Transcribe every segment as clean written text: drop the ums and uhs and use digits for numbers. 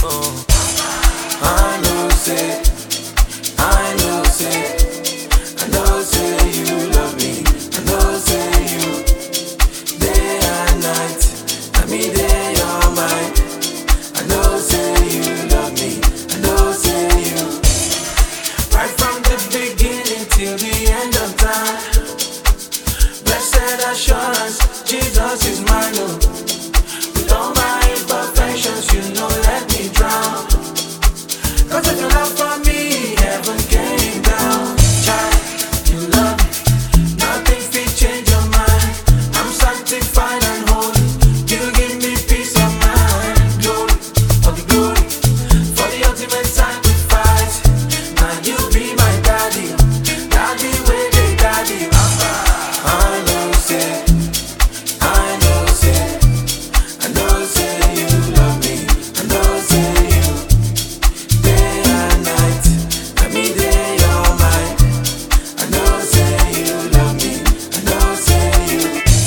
I know say, I know say, I know say you love me. I know say you day and night. I mean day your mind. I know say you love me. I know say you right from the beginning till the end of time. Blessed assurance, Jesus is mine. Oh, with all my imperfections, you know let me drown. 'Cause if your love for me, heaven came down. Child, you love me, nothing fit change your mind. I'm sanctified and holy, you give me peace of mind. Glory, for the glory, for the ultimate sacrifice. Now you be my daddy, daddy where they daddy. I know say, I know say, I know say you love me. I know say you day and night. Let me day your mind. I know say you love me. I know say you.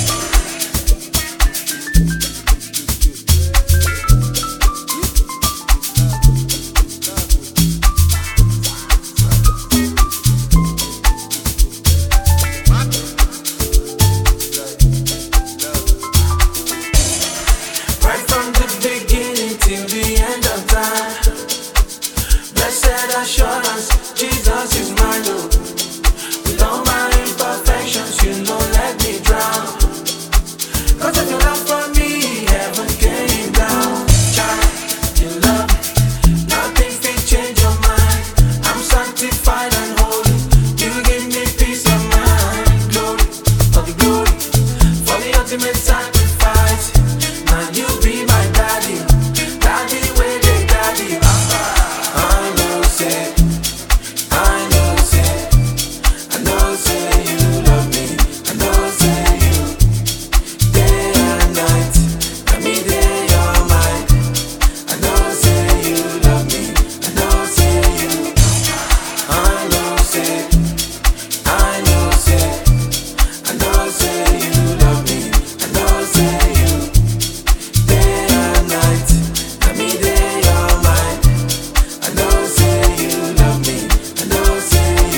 Right from the beginning till the end of time. Blessed assurance, Jesus is mine. Oh, with all my imperfections, you know let me drown. 'Cause if your love for me, heaven came down. Child, you love me, nothing can change your mind. I'm sanctified and holy, you give me peace of mind. Glory, for the glory, for the ultimate sacrifice. Now you be my daddy, daddy where they daddy. I know say, I know say, I know say you love me. I know say you day and night. Let me day your mind. I know say you love me. I know say you. I know say, I know say, I know say you love me. I know say you day and night. Let me day your mind. I know say you love me. I know say you.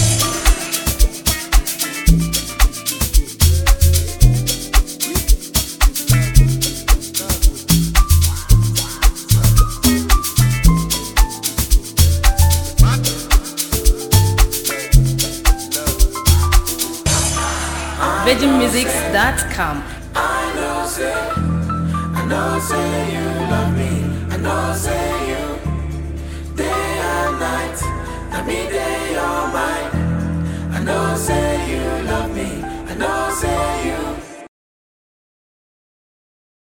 VeggieMusics.com. I know say you love me. I know say you day and night. Let me day your mind. I know say you love me. I know say you.